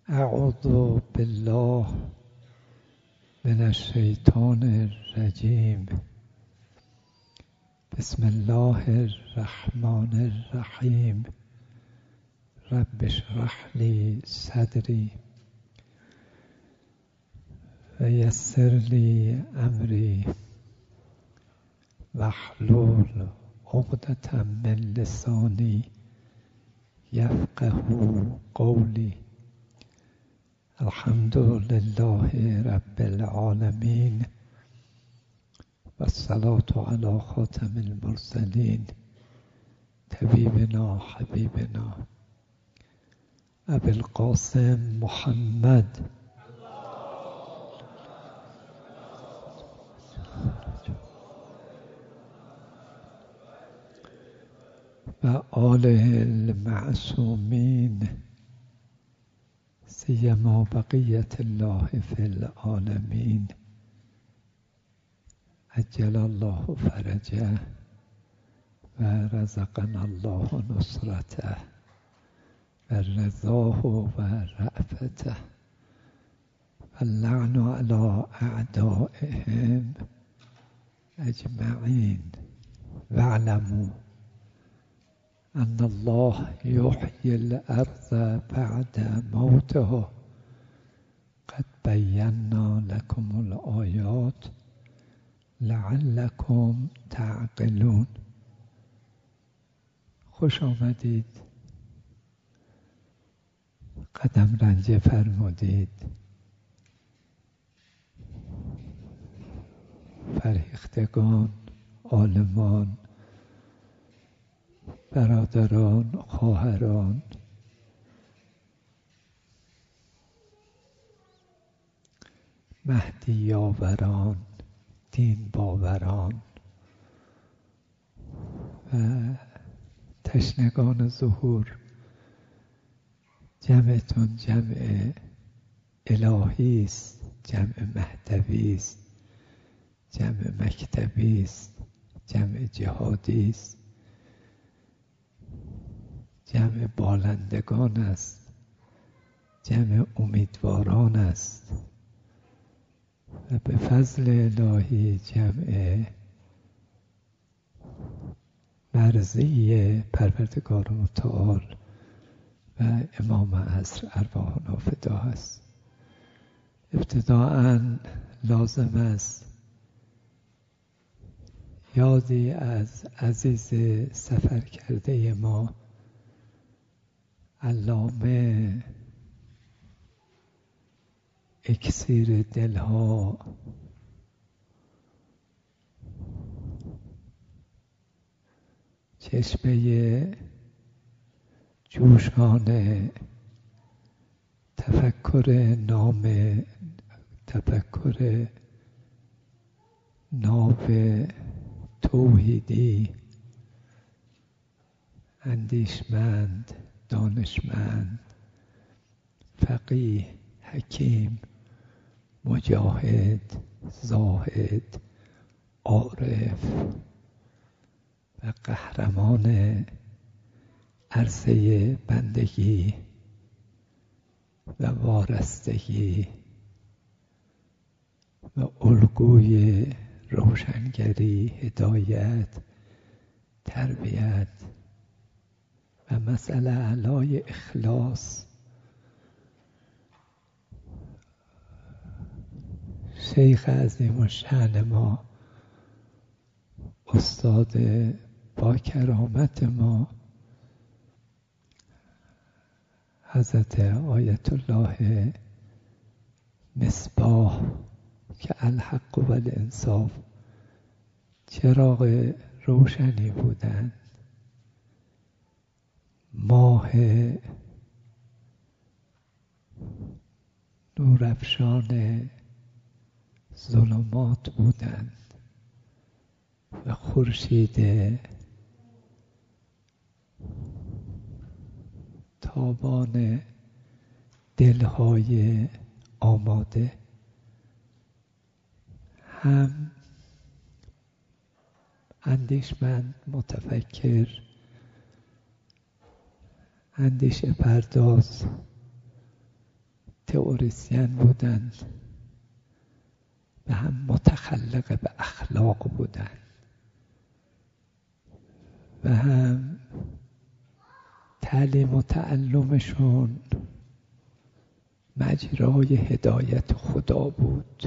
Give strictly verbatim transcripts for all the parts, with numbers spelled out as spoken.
اعوذ بالله من الشیطان الرجیم. بسم الله الرحمن الرحیم. رب اشرح لی صدری و یسر لی امری واحلل عقدة من لسانی یفقهوا قولی. الحمد لله رب العالمین و الصلاة علی خاتم المرسلین طبیبنا حبیبنا ابی القاسم محمد و آله المعصومین سیما بقیت الله فی العالمین عجل الله فرجه و رزقنا الله نصرته و رضاه و رأفته و اللعن علی اعدائهم اجمعین. واعلموا ان الله یحیی الارض بعد موتها قد بینا لكم الآیات لعلكم تعقلون. خوش آمدید، قدم رنجه فرمودید، فرهیختگان، عالمان، برادران، خواهران، مهدی یاوران، دین باوران و تشنگان ظهور. جمعتون جمع الهی است، جمع مهدوی است، جمع مکتبی است، جمع جهادی است، جمع بالندگان است، جمع امیدواران است و به فضل الهی جمع مرضی پروردگار متعال و امام عصر ارواحنا فدا است. ابتداءً لازم است یادی از عزیز سفر کرده ما علامه اکسیر دلها چشمه جوشان تفکر نام تفکر ناب توحیدی، اندیشمند، دانشمند، فقیه، حکیم، مجاهد، زاهد، عارف و قهرمان عرصه بندگی و وارستگی و الگوی روشنگری، هدایت، تربیت و مسئله علای اخلاص. شیخ عظیم الشأن ما، استاد با کرامت ما، حضرت آیت الله مصباح که الحق و الانصاف چراغ روشنی بودند، ماه نورافشان ظلمات بودند و خورشید تابان دلهای آماده. هم اندیشمند، متفکر، اندیشه پرداز تئوریسین بودند و هم متخلق به اخلاق بودند و هم تعلیم و تعلمشون مجرای هدایت خدا بود.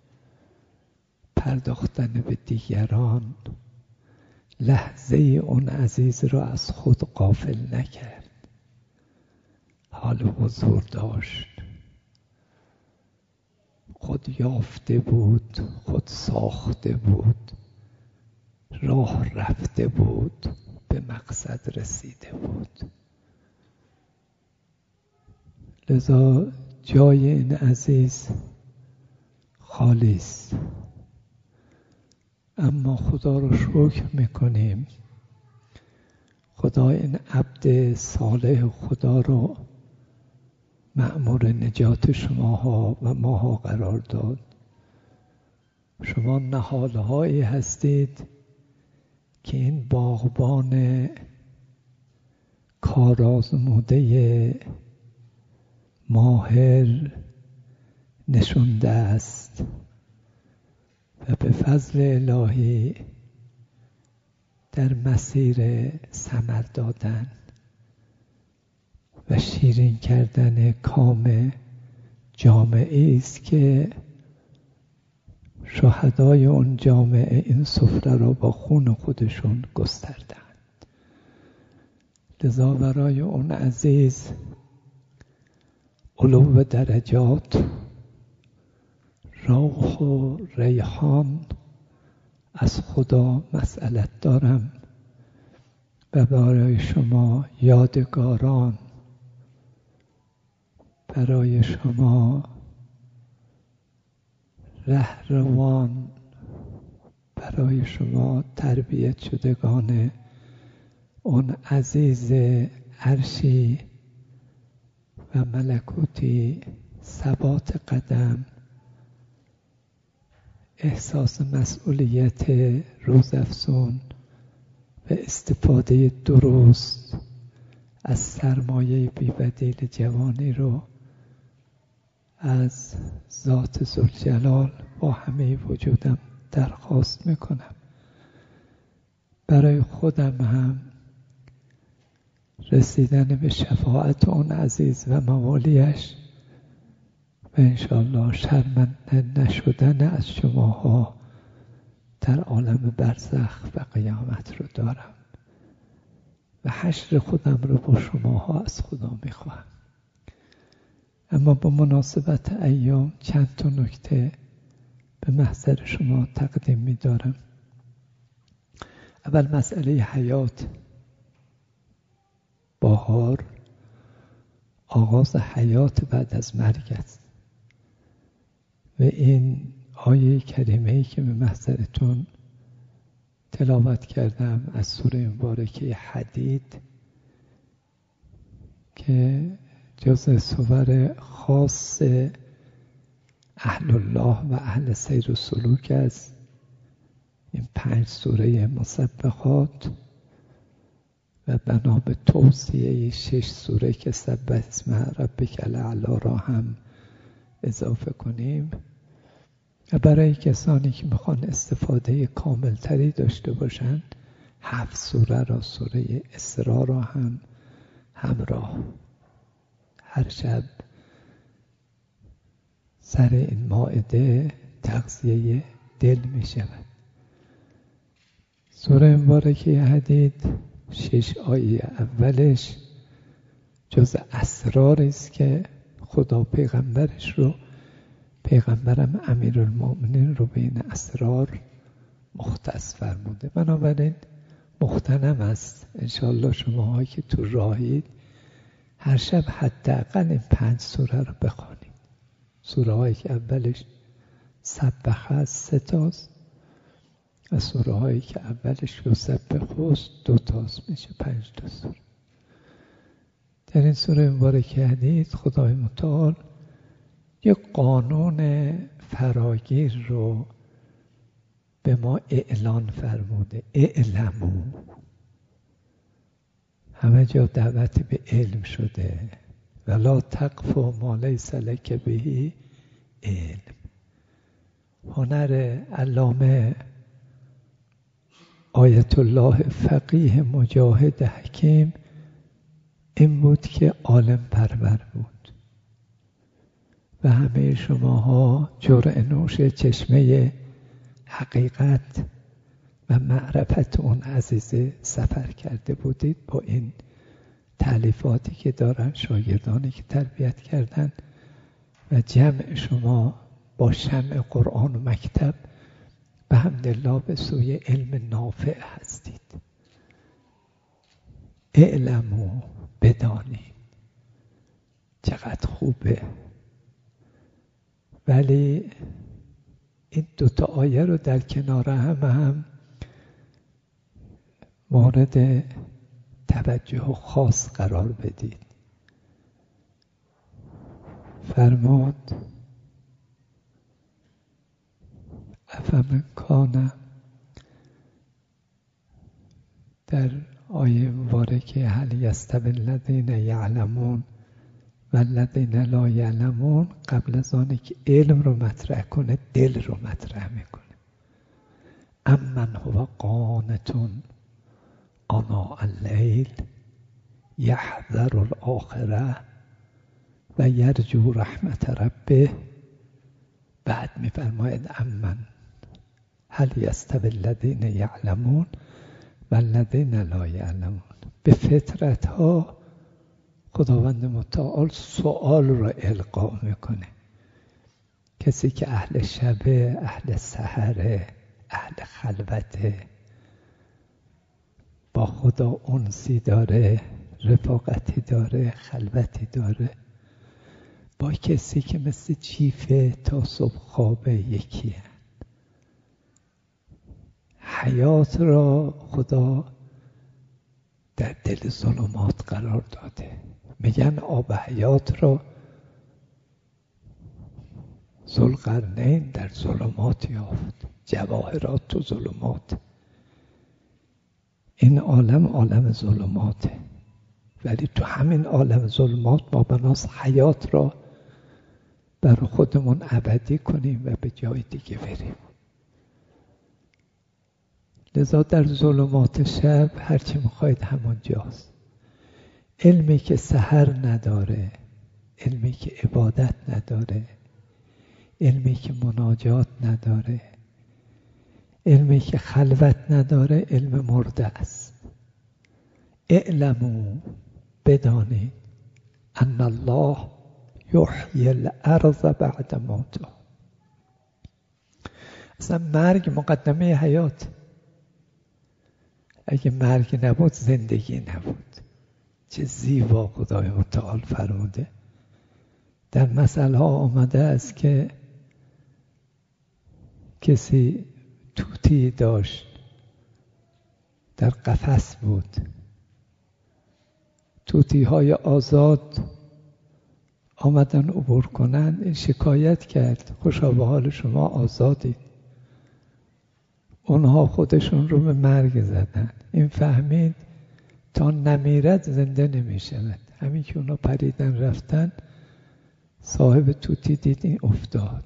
پرداختن به دیگران لحظه اون عزیز را از خود غافل نکرد. حال حضور داشت، خود یافته بود، خود ساخته بود، راه رفته بود، به مقصد رسیده بود. لذا جای این عزیز خالی است. اما خدا رو شکر میکنیم، خدا این عبد صالح خدا رو مأمور نجات شماها و ماها قرار داد. شما نهالهایی هستید که این باغبان کارآزموده ماهر نشونده است و به فضل الهی در مسیر ثمر دادن و شیرین کردن کام جامعه است که شهدای اون جامعه این سفره را با خون خودشون گستردند. لذا برای اون عزیز علو درجات، روح و ریحان از خدا مسئلت دارم و برای شما یادگاران، برای شما رهروان، برای شما تربیت شدگان اون عزیز عرشی و ملکوتی ثبات قدم، احساس مسئولیت روزافزون و استفاده درست از سرمایه بی‌بدیل جوانی رو از ذات ذوالجلال با همه وجودم درخواست میکنم. برای خودم هم رسیدن به شفاعت اون عزیز و موالیش و انشاءالله شرمنده نشدن از شماها در عالم برزخ و قیامت رو دارم و حشر خودم رو با شماها از خدا میخواهم. اما با مناسبت ایام چند تا نکته به محضر شما تقدیم می‌دارم. اول مسئله حیات، بهار، آغاز حیات بعد از مرگ است و این آیه کریمه‌ای که به محضرتون تلاوت کردم از سوره مبارکه حدید که جزء سور خاص اهل الله و اهل سیر و سلوک است. این پنج سوره مسبحات و بنا به توصیه شش سوره که سبح اسم ربک الاعلی را هم اضافه کنیم و برای کسانی که میخوان استفاده کاملتری داشته باشن هفت سوره را، سوره اسراء را هم همراه هر شب سر این مائده تغذیه دل می شود. سوره مبارکه حدید شش آیه اولش جز اسرار است که خدا پیغمبرش رو، پیغمبرم امیرالمؤمنین رو به این اسرار مختص فرموده. بنابراین مغتنم است. انشاءالله شماها که تو راهید هر شب حداقل این پنج سوره رو بخوانید. سوره هایی که اولش سبح است سه تاست و سوره هایی که اولش یسبح است دو تاست، میشه پنج تا سوره. در این سوره مبارکه حدید خدای متعال یک قانون فراگیر رو به ما اعلان فرموده. اعلمو، همه جا دعوت به علم شده، ولا تقف ما لیس لک به علم. هنر علامه آیت الله فقیه مجاهد حکیم این بود که عالم پرور بود و همه شماها جرعه نوش چشمه حقیقت و معرفت اون عزیزه سفر کرده بودید با این تألیفاتی که دارن، شاگردانی که تربیت کردن و جمع شما با شمع قرآن و مکتب به حمدالله به سوی علم نافع هستید. اعلموا، بدانید چقدر خوبه. ولی این دوتا آیه رو در کنار هم هم مورد توجه خاص قرار بدید. فرمود افمن کان، در آیه مبارکه هل یستوی الذین یعلمون و الذین لا یعلمون، قبل از آنه که علم رو مطرح کنه دل رو مطرح میکنه. امن هو قانتون آناء اللیل یحذر الاخره و یرجو رحمت ربه. بعد میفرماید امن هل یستوی الذین یعلمون و الذین لا یعلمون. به فطرت ها خداوند متعال سؤال را القا میکنه. کسی که اهل شبه، اهل سحره، اهل خلوته، با خدا انسی داره، رفاقتی داره، خلوتی داره، با کسی که مثل جیفه تا صبح خوابه یکی هست. حیات را خدا در دل ظلمات قرار داده. میگن آب حیات را ذوالقرنین در ظلمات یافت. جواهرات تو ظلمات. این عالم عالم ظلماته، ولی تو همین عالم ظلمات ما بناس حیات را برای خودمون ابدی کنیم و به جای دیگه بریم. لذا در ظلمات شب هرچی میخواید همونجاست. علمی که سحر نداره، علمی که عبادت نداره، علمی که مناجات نداره، علمی که خلوت نداره، علم مرده است. اعلموا، بدانید، ان الله یحیی الارض بعد موتها. اصلا مرگ مقدمه حیات. اگه مرگ نبود زندگی نبود. چه زیبا خدای متعال فرموده. در مثل ها آمده است که کسی طوطی داشت، در قفس بود. طوطی های آزاد آمدن عبور کنند. این شکایت کرد خوشا به حال شما آزادید. اونها خودشون رو به مرگ زدن. این فهمید تا نمیرد زنده نمی شود. همین که اونا پریدن رفتن، صاحب طوطی دید این افتاد.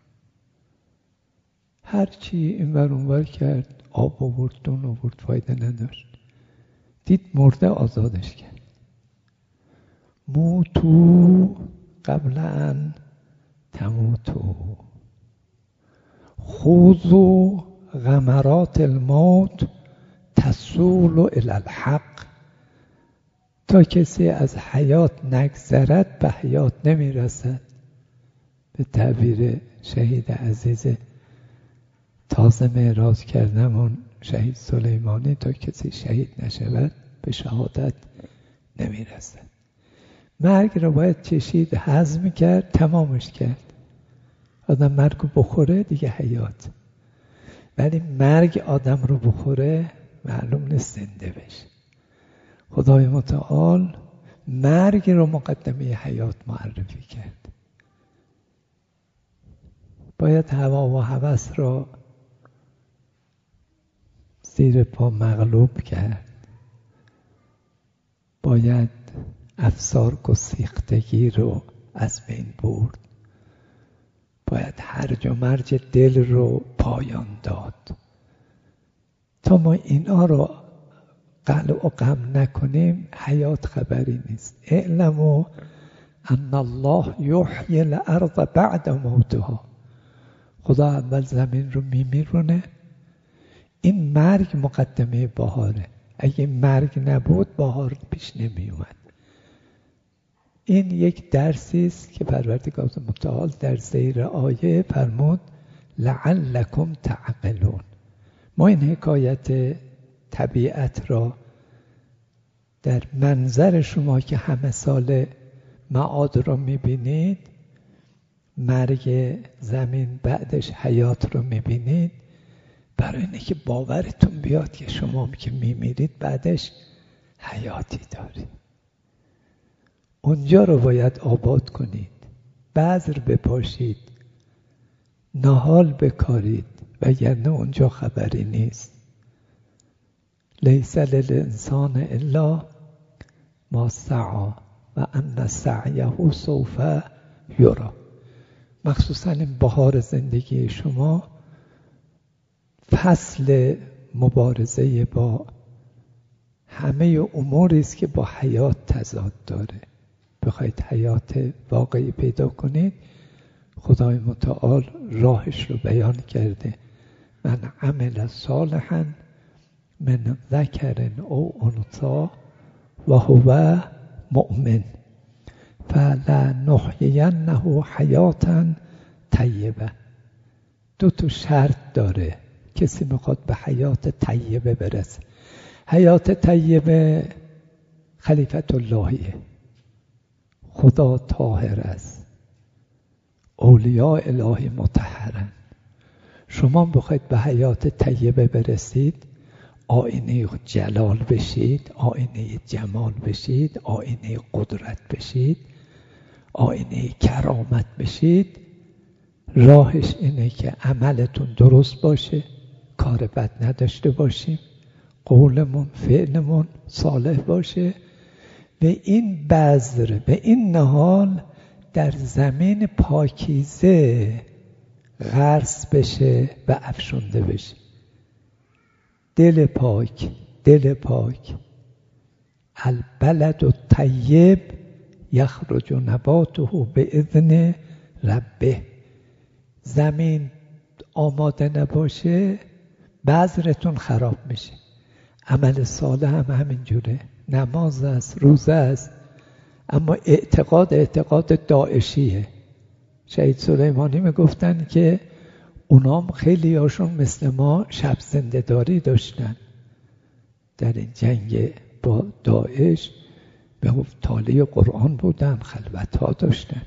هرچی این ور اون ور کرد، آب آورد دون آورد، فایده نداشت. دید مرده، آزادش کرد. موتو قبل ان تموتو خذوا غمرات الموت تصول الی الحق. تا کسی از حیات نگذرد به حیات نمیرسد. به تعبیر شهید عزیز تازه معراج کردمون شهید سلیمانی، تا کسی شهید نشود به شهادت نمیرسد. مرگ رو باید چشید، هضم کرد، تمامش کرد. آدم مرگ رو بخوره دیگه حیات. ولی مرگ آدم رو بخوره معلوم نیست زنده بشه. خدای متعال مرگ رو مقدمه حیات معرفی کرد. باید هوا و هوس را زیر پا مغلوب کرد. باید افسار گسیختگی رو از بین برد. باید هرج و مرج دل رو پایان داد. تا ما اینا رو قلع و غم نکنیم حیات خبری نیست. اعلموا ان الله یحیی الارض بعد موتها. خدا اول زمین رو میمیرونه. این مرگ مقدمه بهاره. اگه مرگ نبود بهار پیش نمی اومد. این یک درسی است که پروردگار متعال در زیر آیه فرمود لعلکم تعقلون. ما این حکایت طبیعت را در منظر شما که همه سال معاد را میبینید، مرگ زمین بعدش حیات رو میبینید، برای اینه که باورتون بیاد که شما که میمیرید بعدش حیاتی دارید. اونجا رو باید آباد کنید، بذر بپاشید، نهال بکارید، وگرنه اونجا خبری نیست. لیس للانسان الا ما سعی و ان سعیه سوف یری. مخصوصا این بهار زندگی شما فصل مبارزه با همه اموری است که با حیات تضاد داره. بخواید حیات واقعی پیدا کنید، خدای متعال راهش رو بیان کرده. من عمل صالحا من ذکر او انثی و هو مؤمن فلنحیینه حیاتا طیبه. دو تا شرط داره کسی میخواد به حیات طیبه برسه. حیات طیبه خلیفت اللهیه، خدا طاهر است، اولیاء الهی مطهرن. شما بخواید به حیات طیبه برسید، آینه جلال بشید، آینه جمال بشید، آینه قدرت بشید، آینه کرامت بشید، راهش اینه که عملتون درست باشه، کار بد نداشته باشیم، قولمون فعلمون صالح باشه و این بذر به این نهال در زمین پاکیزه غرس بشه و افشونده بشه. دل پاک، دل پاک. البلد الطیب یخرج نباته باذن ربه. زمین آماده نباشه بذرتون خراب میشه. عمل صالح هم همینجوره، نماز است، روزه است، اما اعتقاد اعتقاد داعشیه. شهید سلیمانی میگفتن که اونام خیلی هاشون مثل ما شب زنده داری داشتن در این جنگ با داعش، به تالی قرآن بودن، خلوت ها داشتن،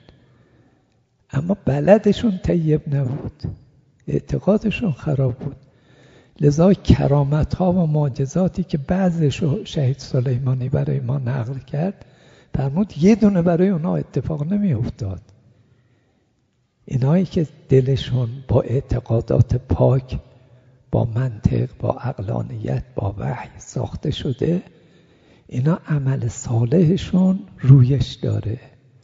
اما بلدشون طیب نبود، اعتقادشون خراب بود. لذا کرامت ها و معجزاتی که بعضشو شهید سلیمانی برای ما نقل کرد، فرمود یه دونه برای اونا اتفاق نمی افتاد. اینایی که دلشون با اعتقادات پاک، با منطق، با عقلانیت، با وحی ساخته شده، اینا عمل صالحشون رویش داره.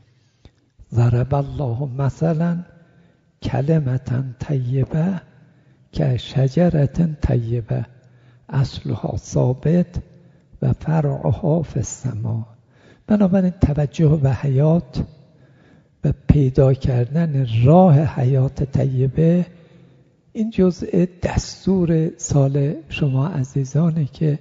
ضرب الله مثلا کلمتا طیبه که شجرة طیبه اصلها ثابت و فرعها فی السماء. بنابراین توجه به حیات و پیدا کردن راه حیات طیبه این جزء دستور سال شما عزیزانی که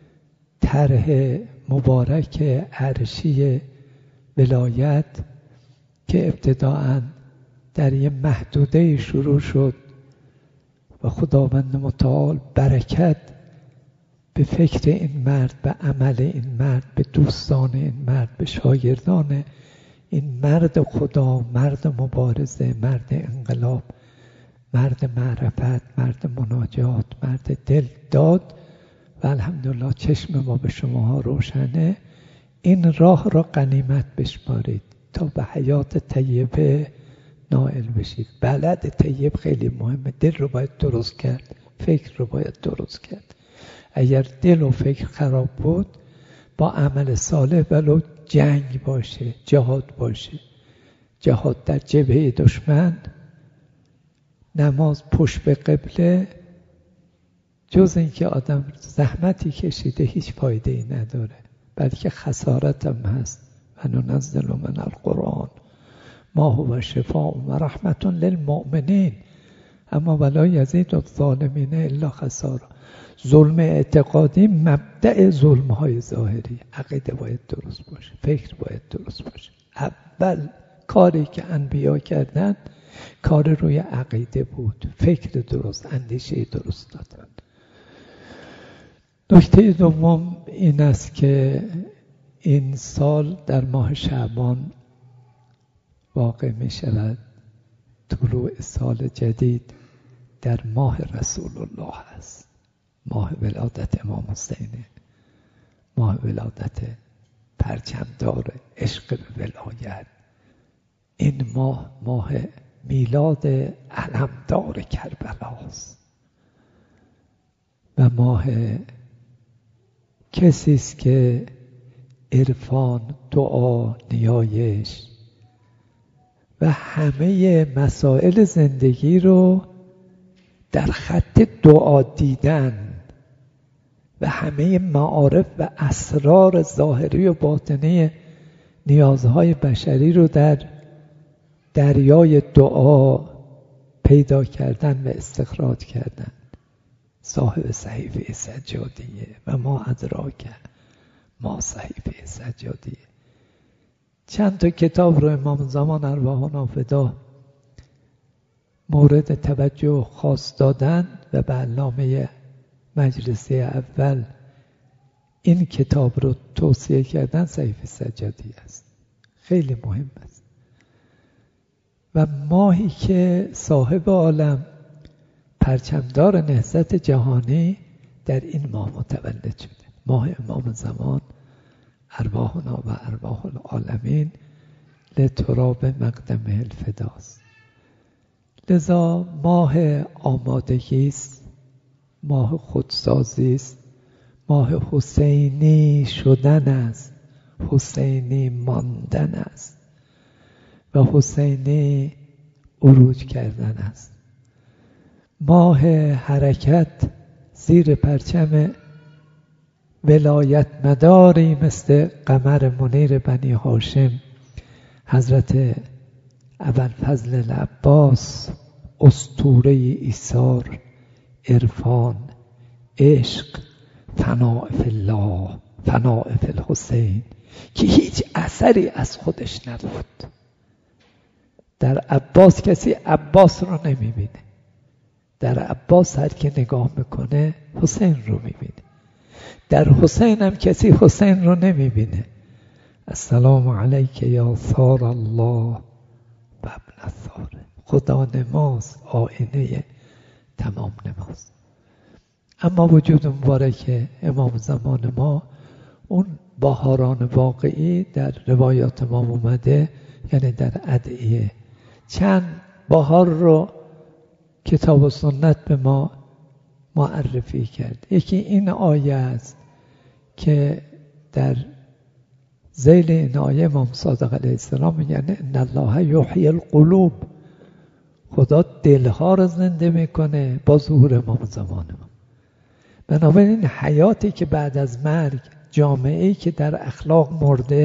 طرح مبارک عرشی ولایت که ابتداءً در یه محدوده شروع شد و خداوند متعال برکت به فکر این مرد، به عمل این مرد، به دوستان این مرد، به شاگردان این مرد خدا، مرد مبارزه، مرد انقلاب، مرد معرفت، مرد مناجات، مرد دل داد و الحمدلله چشم ما به شماها روشنه. این راه را غنیمت بشمارید تا به حیات طیبه نائل بشید. بلد طیب خیلی مهمه. دل رو باید درست کرد، فکر رو باید درست کرد. اگر دل و فکر خراب بود با عمل صالح، ولو جنگ باشه، جهاد باشه، جهاد در جبهه دشمن، نماز پشت به قبله، جز اینکه آدم زحمتی کشیده هیچ فایده ای نداره، بلکه خسارت هم هست. و ننزل من القرآن ما هو شفاء و رحمت للمؤمنین اما ولا یزید الظالمین الا خسارا. ظلم اعتقادی مبدأ ظلم های ظاهری. عقیده باید درست باشه، فکر باید درست باشه. اول کاری که انبیا کردن کار روی عقیده بود، فکر درست، اندیشه درست دادن. نکته دوم این است که این سال در ماه شعبان واقع می شود طلوع سال جدید در ماه رسول الله است. ماه ولادت امام حسینه، ماه ولادت پرچمدار عشق به ولایت. این ماه ماه میلاد علمدار کربلاست و ماه کسی است که عرفان، دعا، نیایش و همه مسائل زندگی رو در خط دعا دیدن و همه معارف و اسرار ظاهری و باطنی نیازهای بشری رو در دریای دعا پیدا کردن و استخراج کردن. صاحب صحیفه سجادیه و ما ادراک ما صحیفه سجادیه. چند تا کتاب رو امام زمان ارواحنا فدا مورد توجه خاص دادن و به علامه مجلسی اول این کتاب رو توصیه کردن. صحیفه سجادیه است، خیلی مهم است. و ماهی که صاحب عالم پرچمدار نهضت جهانی در این ماه متولد شده، ماه امام زمان ارواحنا و ارواح العالمین لتراب مقدمه الفداست. لذا ماه آمادگی است، ماه خودسازی است، ماه حسینی شدن است، حسینی ماندن است و حسینی عروج کردن است. ماه حرکت زیر پرچم ولایت مداری مثل قمر منیر بنی هاشم حضرت ابوالفضل العباس، اسطوره ایثار، عرفان، عشق، فناء فی الله، فناء فی الحسین، که هیچ اثری از خودش نبود. در عباس کسی عباس رو نمیبینه، در عباس هر که نگاه میکنه حسین رو میبینه. در حسین هم کسی حسین رو نمیبینه. السلام علیک یا ثار الله و ابن الثار. خدا نماز، آینه تمام نماز. اما وجود مبارک امام زمان ما، اون بهاران واقعی در روایات ما اومده، یعنی در ادعیه. چند بهار رو کتاب و سنت به ما معرفی کرد. یکی این آیه است که در ذیل این آیه امام صادق علیه السلام میگن ان الله یحیی القلوب، خدا دلها رو زنده میکنه با ظهور امام زمان ما. بنابراین حیاتی که بعد از مرگ، جامعه‌ای که در اخلاق مرده،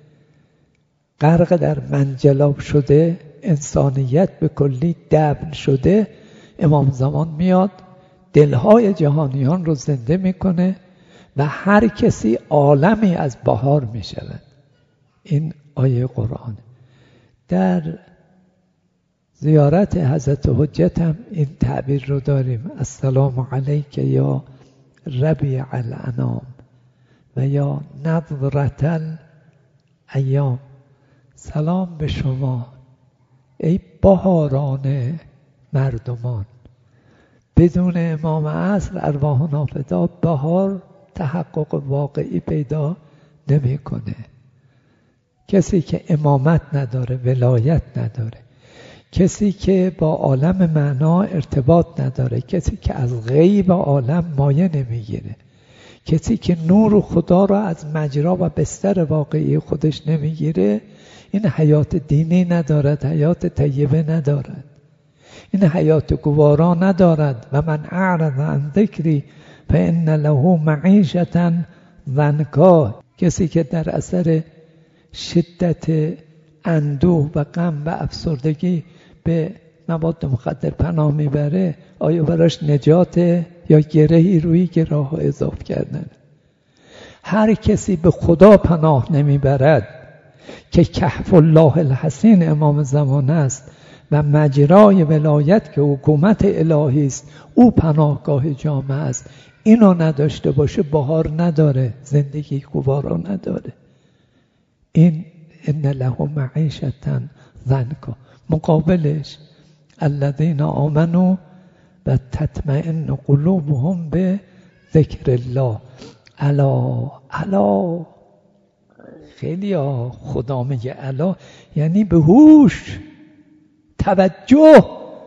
غرق در منجلاب شده، انسانیت به کلی دفن شده، امام زمان میاد دلهای جهانیان رو زنده میکنه و هر کسی عالمی از بهار میشود. این آیه قرآن. در زیارت حضرت حجت هم این تعبیر رو داریم: السلام علیک یا ربیع الانام و یا نظرة الایام. سلام به شما ای بهاران مردمان. بدون امام عصر ارواحنا فدا بهار تحقق واقعی پیدا نمیکنه. کسی که امامت نداره، ولایت نداره، کسی که با عالم معنا ارتباط نداره، کسی که از غیب عالم مایه نمیگیره، کسی که نور خدا را از مجرا و بستر واقعی خودش نمیگیره، این حیات دینی ندارد، حیات طیبه ندارد، این حیات گوارا ندارد. و من اعرض عن ذکری فان له معیشة ضنکا. کسی که در اثر شدت اندوه و غم و افسردگی به مواد مخدر پناه میبره، آیا براش نجاته یا گرهی روی گراه ها اضافه کردن؟ هر کسی به خدا پناه نمیبرد که کهف الله الحصین امام زمان است و مجرای ولایت که حکومت الهی است، او پناهگاه جامعه است، اینو نداشته باشه بهار نداره، زندگی گوارا نداره. این ان له معیشة ضنکا. مقابلش الذین آمنوا و تطمئن قلوبهم به ذکر الله. الا الا، خیلی ها خدا میگه الا یعنی به هوش، توجه.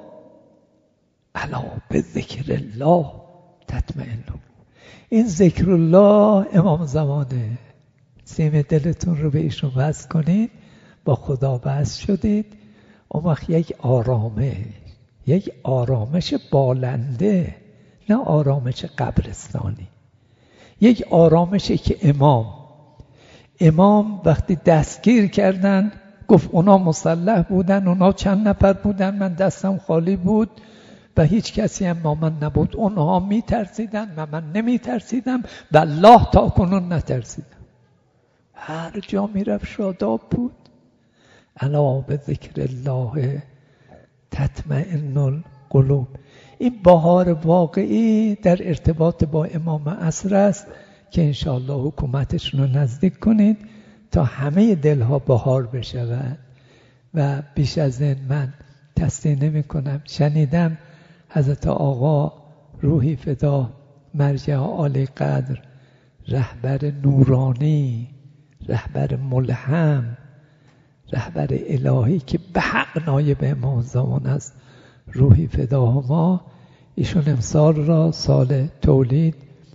الا به ذکر الله تطمئن. این ذکر الله امام زمانه. سیم دلتون رو به ایشون وصل کنید، با خدا وصل شدید، اون وقت یک آرامش، یک آرامش بالنده، نه آرامش قبرستانی. یک آرامشی که امام امام وقتی دستگیر کردن گفت اونا مسلح بودن، اونا چند نفر بودن، من دستم خالی بود و هیچ کسی هم با من نبود، اونها می ترسیدن و من نمی ترسیدم و الله تا کنون نترسیدم. هر جا می رفت شاداب بود. الا به ذکر الله تطمئن القلوب. این بهار واقعی در ارتباط با امام عصر است که انشاءالله حکومتشون رو نزدیک کنید تا همه دلها بهار بشود. و بیش از این من تصدیق نمی کنم. شنیدم حضرت آقا روحی فدا، مرجع عالی قدر، رهبر نورانی، رهبر ملهم، رهبر الهی که به حق نایب امام زمان است، روحی فداهما، ایشون امسال را سال تولید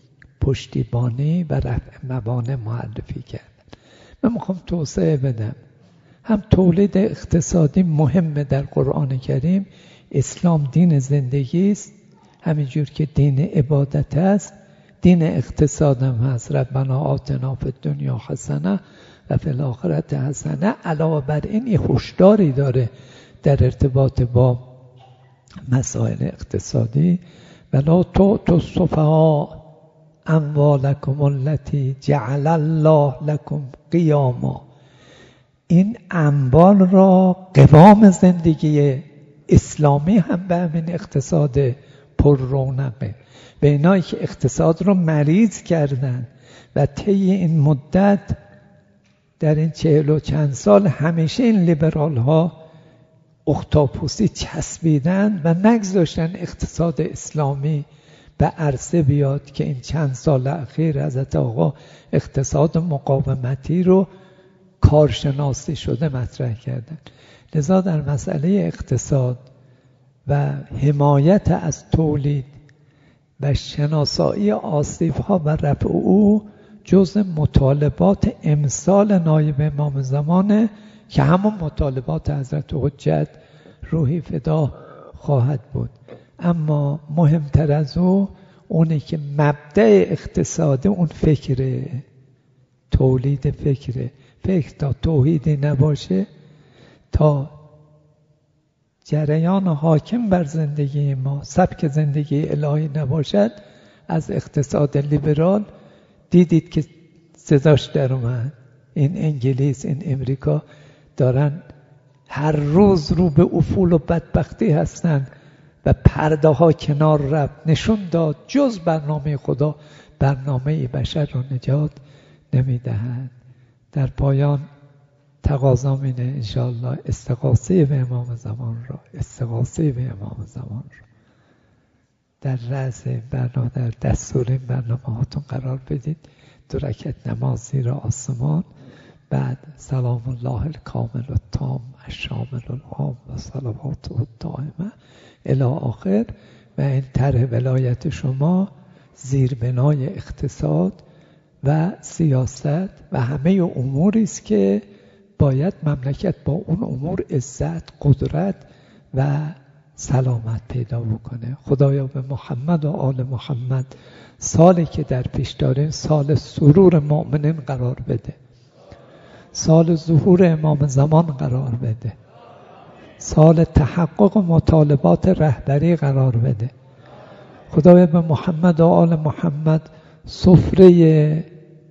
پشتیبانی و رفع موانع معرفی کردن. من میخوام توسعه بدم. هم تولید اقتصادی مهمه در قرآن کریم. اسلام دین زندگی است، همینجور که دین عبادت است، دین اقتصاد هم هست. ربنا آتنا فی الدنیا حسنه و فی الاخرة حسنه. علاوه بر این یه هشداری داره در ارتباط با مسائل اقتصادی. ولا تؤتوا السفهاء اموالکم التی جعل الله لکم قیاما. این اموال را قوام زندگی اسلامی هم به همین اقتصاد پر رونقه. به اینایی که اقتصاد رو مریض کردن و طی این مدت در این چهل و چند سال همیشه این لیبرال ها اختاپوسی چسبیدن و نگذاشتن اقتصاد اسلامی به عرصه بیاد که این چند سال اخیر حضرت آقا اقتصاد مقاومتی رو کارشناسی شده مطرح کردن. لذا در مسئله اقتصاد و حمایت از تولید و شناسایی آسیب‌ها و رفع او جزء مطالبات امسال نایب امام زمانه که همون مطالبات حضرت حجت روحی فدا خواهد بود. اما مهمتر از او اونه که مبدأ اقتصاد اون فکره، تولید فکره. فکر تا توحیدی نباشه، تا جریان حاکم بر زندگی ما سبک زندگی الهی نباشد، از اقتصاد لیبرال دیدید که صداش در اومد. این انگلیس، این امریکا دارن هر روز رو به افول و بدبختی هستن و پرده ها کنار رفت، نشون داد جز برنامه خدا برنامه بشر رو نجات نمیدهد. در پایان تقاضا اینه انشاءالله استغاثه به امام زمان را استغاثه به امام زمان را در رأس برنامه، در دستور این برنامه هاتون قرار بدید. دو رکعت نماز زیر آسمان، بعد سلام الله الکامل و تام الشامل العام و صلواته الدائمه الی آخر. و این طرح ولایت شما زیربنای اقتصاد و سیاست و همه اموری است که باید مملکت با اون امور عزت، قدرت و سلامت پیدا بکنه. خدایا به محمد و آل محمد سالی که در پیش داریم سال سرور مؤمنین قرار بده، سال ظهور امام زمان قرار بده، سال تحقق مطالبات رهبری قرار بده. خدایا به محمد و آل محمد سفره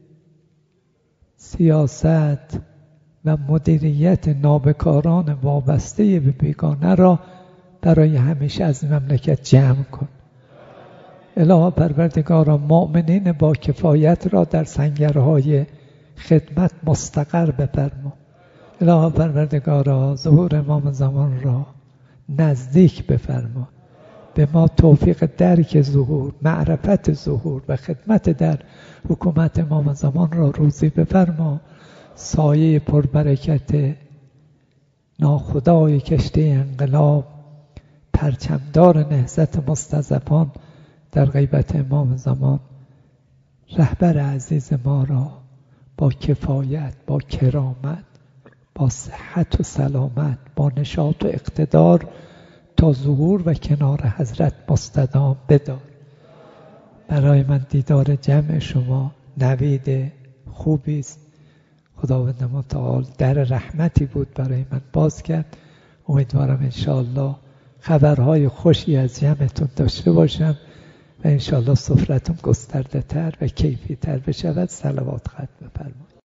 سیاست و مدیریت نابکاران وابسته به بیگانه را برای همیشه از مملکت جمع کن. الها پروردگارا مؤمنین با کفایت را در سنگرهای خدمت مستقر بفرما. الها پروردگارا ظهور امام زمان را نزدیک بفرما. به ما توفیق درک ظهور، معرفت ظهور و خدمت در حکومت امام زمان را روزی بفرما. سایه پربرکت ناخدای کشته انقلاب، پرچمدار نهضت مستضعفان در غیبت امام زمان، رهبر عزیز ما را با کفایت، با کرامت، با صحت و سلامت، با نشاط و اقتدار تا ظهور و کنار حضرت مستدام بدار. برای من دیدار جمع شما نوید خوبی است. خداوند متعال در رحمتی بود برای من باز کرد. امیدوارم انشاءالله خبرهای خوشی از جمعتون داشته باشم و انشاءالله سفرتون گسترده تر و کیفی تر بشود. صلوات ختم بفرمایید.